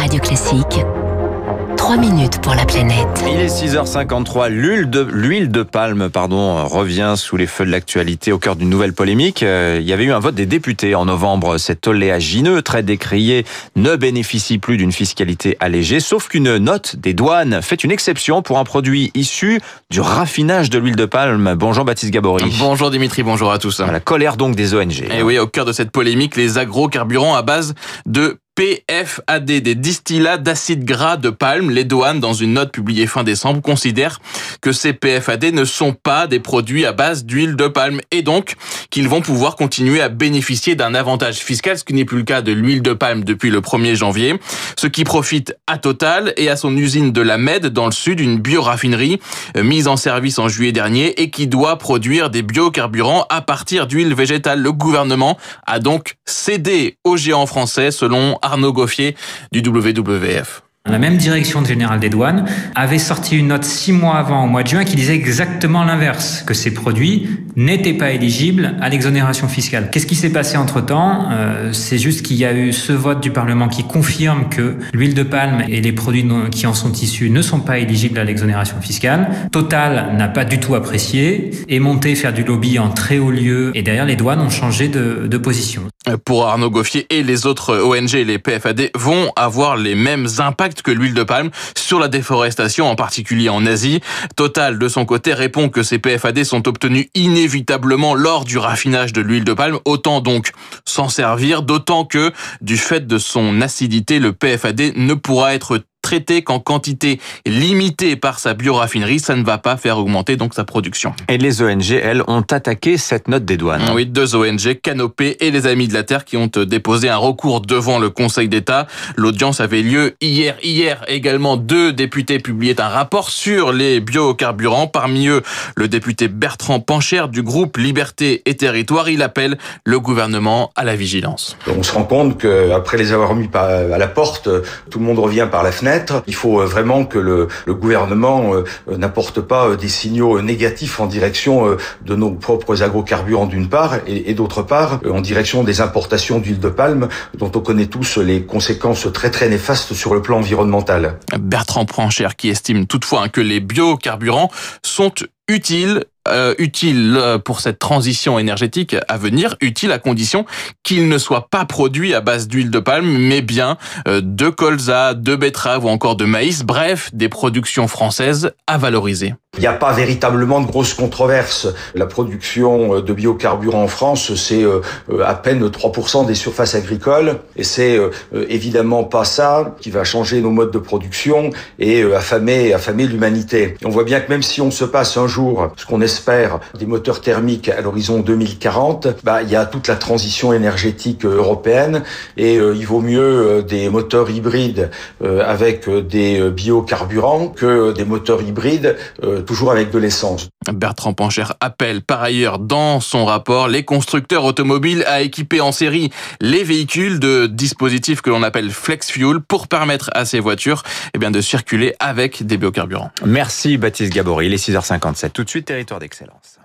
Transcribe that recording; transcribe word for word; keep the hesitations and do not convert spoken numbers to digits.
Radio Classique. trois minutes pour la planète. Il est six heures cinquante-trois. L'huile de, l'huile de palme pardon, revient sous les feux de l'actualité au cœur d'une nouvelle polémique. Il y avait eu un vote des députés en novembre. Cet oléagineux très décrié ne bénéficie plus d'une fiscalité allégée, sauf qu'une note des douanes fait une exception pour un produit issu du raffinage de l'huile de palme. Bonjour Baptiste Gabory. Bonjour Dimitri, bonjour à tous. La colère donc des O N G. Et oui, au cœur de cette polémique, les agrocarburants à base de P F A D, des distillats d'acide gras de palme. Les douanes, dans une note publiée fin décembre, considèrent que ces P F A D ne sont pas des produits à base d'huile de palme et donc qu'ils vont pouvoir continuer à bénéficier d'un avantage fiscal, ce qui n'est plus le cas de l'huile de palme depuis le premier janvier. Ce qui profite à Total et à son usine de la Med dans le sud, une bioraffinerie mise en service en juillet dernier et qui doit produire des biocarburants à partir d'huile végétale. Le gouvernement a donc cédé aux géants français, selon Arnaud Goffier du W W F. La même direction générale des douanes avait sorti une note six mois avant, au mois de juin, qui disait exactement l'inverse, que ces produits n'étaient pas éligibles à l'exonération fiscale. Qu'est-ce qui s'est passé entre-temps ? euh, C'est juste qu'il y a eu ce vote du Parlement qui confirme que l'huile de palme et les produits qui en sont issus ne sont pas éligibles à l'exonération fiscale. Total n'a pas du tout apprécié, est monté faire du lobby en très haut lieu, et derrière les douanes ont changé de, de position. Pour Arnaud Goffier et les autres O N G et les P F A D vont avoir les mêmes impacts que l'huile de palme sur la déforestation, en particulier en Asie. Total, de son côté, répond que ces P F A D sont obtenus inévitablement lors du raffinage de l'huile de palme. Autant donc s'en servir, d'autant que, du fait de son acidité, le P F A D ne pourra être traité qu'en quantité limitée par sa bioraffinerie. Ça ne va pas faire augmenter donc sa production. Et les O N G, elles, ont attaqué cette note des douanes. Oui, deux O N G, Canopée et les Amis de la Terre, qui ont déposé un recours devant le Conseil d'État. L'audience avait lieu hier. Hier également, deux députés publiaient un rapport sur les biocarburants. Parmi eux, le député Bertrand Pancher du groupe Liberté et Territoire. Il appelle le gouvernement à la vigilance. On se rend compte qu'après les avoir mis à la porte, tout le monde revient par la fenêtre. Il faut vraiment que le, le gouvernement euh, n'apporte pas des signaux négatifs en direction euh, de nos propres agrocarburants d'une part et, et d'autre part euh, en direction des importations d'huile de palme dont on connaît tous les conséquences très très néfastes sur le plan environnemental. Bertrand Pancher qui estime toutefois que les biocarburants sont utiles Euh, utile pour cette transition énergétique à venir, utile à condition qu'il ne soit pas produit à base d'huile de palme, mais bien euh, de colza, de betterave ou encore de maïs, bref, des productions françaises à valoriser. Il n'y a pas véritablement de grosses controverses. La production de biocarburants en France, c'est euh, à peine trois pour cent des surfaces agricoles, et c'est euh, évidemment pas ça qui va changer nos modes de production et euh, affamer, affamer l'humanité. Et on voit bien que même si on se passe un jour, ce qu'on espère, des moteurs thermiques à l'horizon deux mille quarante, bah il y a toute la transition énergétique européenne et euh, il vaut mieux euh, des moteurs hybrides euh, avec euh, des biocarburants que des moteurs hybrides euh, toujours avec de l'essence. Bertrand Pancher appelle par ailleurs dans son rapport les constructeurs automobiles à équiper en série les véhicules de dispositifs que l'on appelle flex fuel pour permettre à ces voitures eh bien, de circuler avec des biocarburants. Merci Baptiste Gabory, il est six heures cinquante-sept. Tout de suite, territoire d'excellence.